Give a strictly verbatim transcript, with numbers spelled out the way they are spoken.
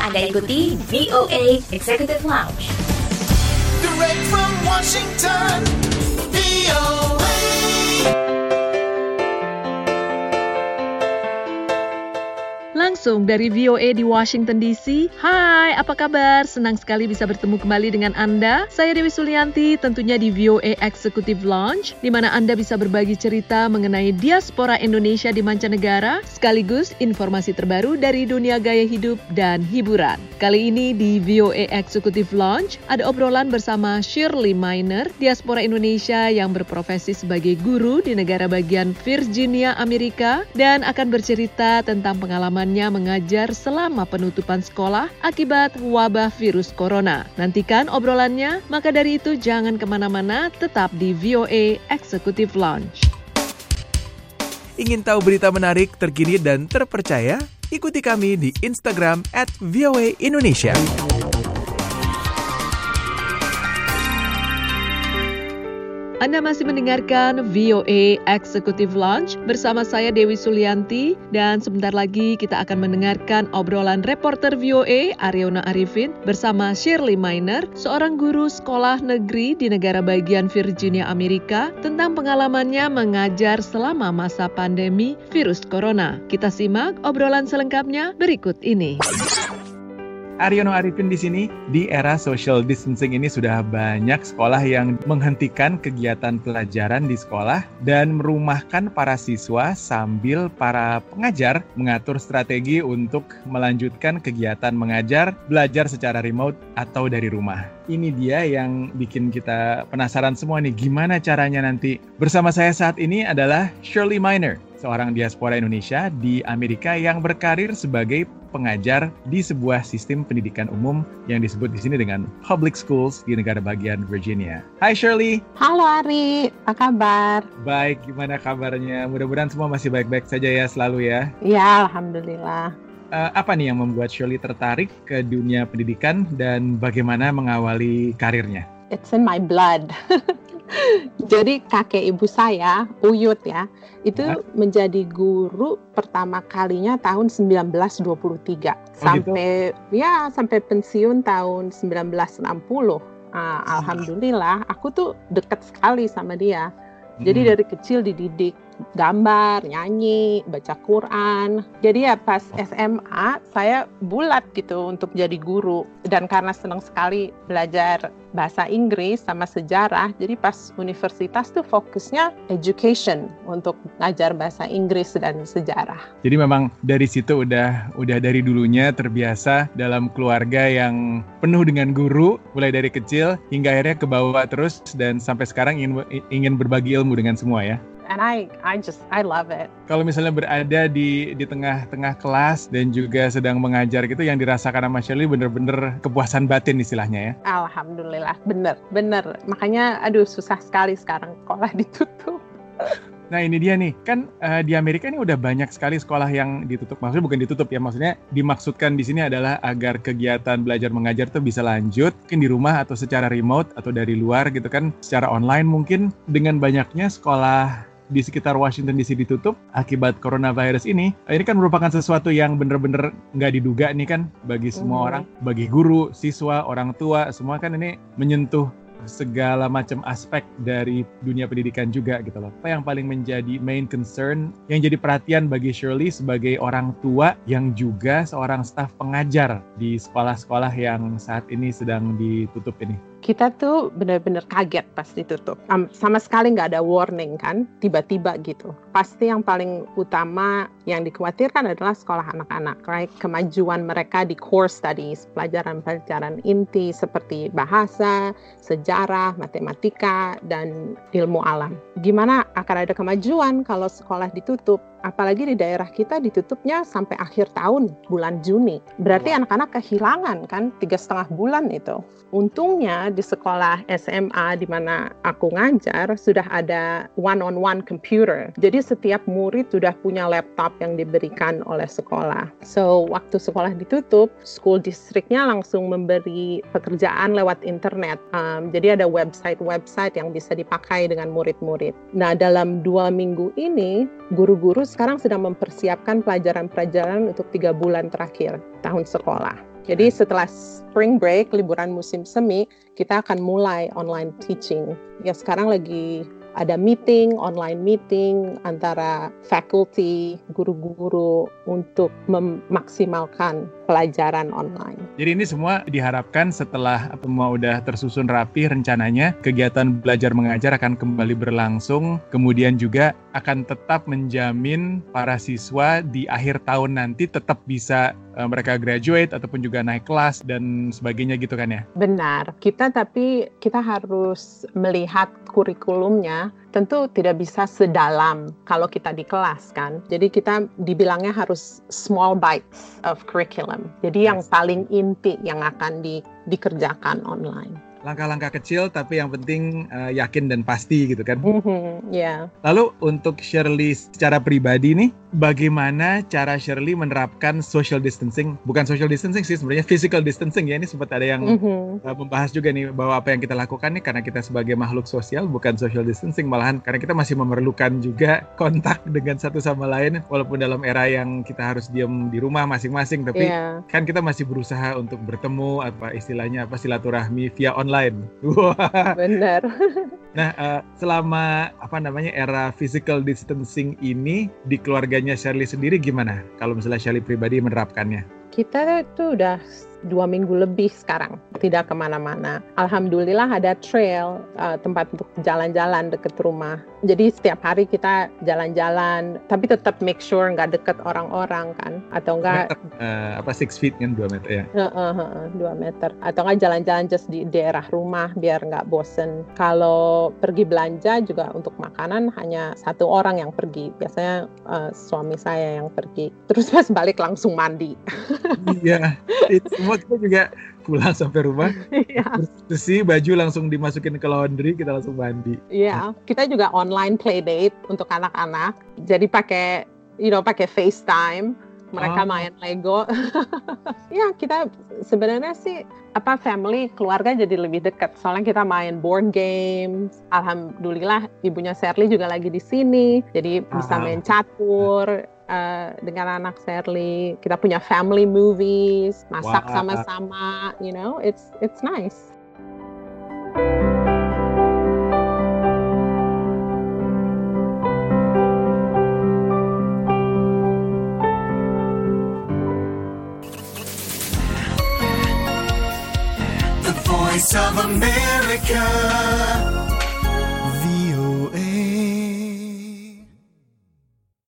Anda ikuti V O A Executive Lounge. Direct from Washington, V O A. Langsung dari V O A di Washington D C. Hai, apa kabar? Senang sekali bisa bertemu kembali dengan Anda. Saya Dewi Sulianti, tentunya di V O A Executive Lounge, di mana Anda bisa berbagi cerita mengenai diaspora Indonesia di mancanegara, sekaligus informasi terbaru dari dunia gaya hidup dan hiburan. Kali ini di V O A Executive Lounge, ada obrolan bersama Shirley Miner, diaspora Indonesia yang berprofesi sebagai guru di negara bagian Virginia, Amerika, dan akan bercerita tentang pengalaman mengajar selama penutupan sekolah akibat wabah virus corona. Nantikan obrolannya, maka dari itu jangan kemana-mana, tetap di V O A Executive Lounge. Ingin tahu berita menarik, terkini, dan terpercaya? Ikuti kami di Instagram at V O A Indonesia. Anda masih mendengarkan V O A Executive Lounge bersama saya Dewi Sulianti, dan sebentar lagi kita akan mendengarkan obrolan reporter V O A Ariona Arifin bersama Shirley Miner, seorang guru sekolah negeri di negara bagian Virginia, Amerika, tentang pengalamannya mengajar selama masa pandemi virus corona. Kita simak obrolan selengkapnya berikut ini. Ariona Arifin di sini. Di era social distancing ini sudah banyak sekolah yang menghentikan kegiatan pelajaran di sekolah dan merumahkan para siswa sambil para pengajar mengatur strategi untuk melanjutkan kegiatan mengajar, belajar secara remote atau dari rumah. Ini dia yang bikin kita penasaran semua nih, gimana caranya nanti. Bersama saya saat ini adalah Shirley Miner, seorang diaspora Indonesia di Amerika yang berkarir sebagai pengajar di sebuah sistem pendidikan umum yang disebut di sini dengan public schools di negara bagian Virginia. Hai Shirley. Halo Ari, apa kabar? Baik, gimana kabarnya? Mudah-mudahan semua masih baik-baik saja ya selalu ya. Ya, alhamdulillah. Uh, apa nih yang membuat Shirley tertarik ke dunia pendidikan dan bagaimana mengawali karirnya? It's in my blood. Jadi kakek ibu saya, Uyut ya, itu ya. menjadi guru pertama kalinya tahun sembilan belas dua puluh tiga oh, sampai gitu? ya sampai pensiun tahun sembilan belas enam puluh. Uh, Alhamdulillah, aku tuh dekat sekali sama dia. Jadi hmm. dari kecil dididik gambar, nyanyi, baca Quran. Jadi ya pas S M A saya bulat gitu untuk jadi guru. Dan karena senang sekali belajar bahasa Inggris sama sejarah, jadi pas universitas tuh fokusnya education untuk ngajar bahasa Inggris dan sejarah. Jadi memang dari situ udah udah dari dulunya terbiasa dalam keluarga yang penuh dengan guru, mulai dari kecil hingga akhirnya ke bawah terus dan sampai sekarang ingin ingin berbagi ilmu dengan semua ya. And I, I just, I love it. Kalau misalnya berada di di tengah-tengah kelas dan juga sedang mengajar gitu, yang dirasakan sama Shirley bener-bener kepuasan batin istilahnya ya? Alhamdulillah, bener, bener. Makanya, aduh susah sekali sekarang sekolah ditutup. Nah ini dia nih, kan uh, di Amerika ini udah banyak sekali sekolah yang ditutup. Maksudnya bukan ditutup ya, maksudnya dimaksudkan di sini adalah agar kegiatan belajar mengajar tuh bisa lanjut, mungkin di rumah atau secara remote atau dari luar gitu kan, secara online mungkin. Dengan banyaknya sekolah di sekitar Washington D C ditutup akibat coronavirus ini, ini kan merupakan sesuatu yang benar-benar nggak diduga nih kan bagi semua mm. orang, bagi guru, siswa, orang tua, semua kan ini menyentuh segala macam aspek dari dunia pendidikan juga gitu loh. Apa yang paling menjadi main concern, yang jadi perhatian bagi Shirley sebagai orang tua yang juga seorang staf pengajar di sekolah-sekolah yang saat ini sedang ditutup ini? Kita tuh benar-benar kaget pas ditutup. Um, sama sekali nggak ada warning kan, tiba-tiba gitu. Pasti yang paling utama yang dikhawatirkan adalah sekolah anak-anak. Right? Kemajuan mereka di core studies, pelajaran-pelajaran inti seperti bahasa, sejarah, matematika, dan ilmu alam. Gimana akan ada kemajuan kalau sekolah ditutup? Apalagi di daerah kita ditutupnya sampai akhir tahun, bulan Juni. Berarti wow. anak-anak kehilangan kan tiga setengah bulan itu. Untungnya di sekolah S M A di mana aku ngajar sudah ada one-on-one computer. Jadi setiap murid sudah punya laptop yang diberikan oleh sekolah. So waktu sekolah ditutup, school districtnya langsung memberi pekerjaan lewat internet. Um, jadi ada website-website yang bisa dipakai dengan murid-murid. Nah dalam dua minggu ini, guru-guru sekarang sedang mempersiapkan pelajaran-pelajaran untuk tiga bulan terakhir tahun sekolah. Jadi setelah spring break, liburan musim semi, kita akan mulai online teaching. Ya sekarang lagi ada meeting, online meeting antara faculty, guru-guru untuk memaksimalkan pelajaran online. Jadi ini semua diharapkan setelah semua udah tersusun rapi rencananya, kegiatan belajar mengajar akan kembali berlangsung, kemudian juga akan tetap menjamin para siswa di akhir tahun nanti tetap bisa uh, mereka graduate ataupun juga naik kelas dan sebagainya gitu kan ya? Benar, kita tapi kita harus melihat kurikulumnya tentu tidak bisa sedalam kalau kita di kelas kan. Jadi kita dibilangnya harus small bites of curriculum. Jadi yang paling inti yang akan di, dikerjakan online. Langkah-langkah kecil tapi yang penting uh, yakin dan pasti gitu kan. Mm-hmm, yeah. Lalu untuk Shirley secara pribadi nih, bagaimana cara Shirley menerapkan social distancing? Bukan social distancing sih sebenarnya, physical distancing ya. Ini sempat ada yang mm-hmm. uh, membahas juga nih bahwa apa yang kita lakukan nih karena kita sebagai makhluk sosial bukan social distancing, malahan karena kita masih memerlukan juga kontak dengan satu sama lain walaupun dalam era yang kita harus diam di rumah masing-masing, tapi yeah. kan kita masih berusaha untuk bertemu, apa istilahnya apa silaturahmi via online. Lain. Benar. Nah, uh, selama apa namanya era physical distancing ini di keluarganya Shirley sendiri gimana? Kalau misalnya Shirley pribadi menerapkannya? Kita tuh udah dua minggu lebih sekarang tidak kemana-mana. Alhamdulillah ada trail, uh, tempat untuk jalan-jalan dekat rumah. Jadi setiap hari kita jalan-jalan, tapi tetap make sure nggak deket orang-orang kan, atau nggak uh, apa six feet kan dua meter ya? Uh, uh, uh, uh, dua meter, atau nggak jalan-jalan just di daerah rumah biar nggak bosen. Kalau pergi belanja juga untuk makanan hanya satu orang yang pergi. Biasanya uh, suami saya yang pergi. Terus pas balik langsung mandi. Iya, itu semua kita juga pulang sampai rumah, bersih baju langsung dimasukin ke laundry, kita langsung mandi. Iya, kita juga online play date untuk anak-anak. Jadi pakai, you know, pakai FaceTime, mereka oh. main Lego. Ya, kita sebenarnya sih apa family keluarga jadi lebih dekat. Soalnya kita main board games. Alhamdulillah ibunya Shirley juga lagi di sini, jadi bisa main catur. Uh, dengan anak Shirley, kita punya family movies, masak wow. sama-sama, you know, it's it's nice. The Voice of America.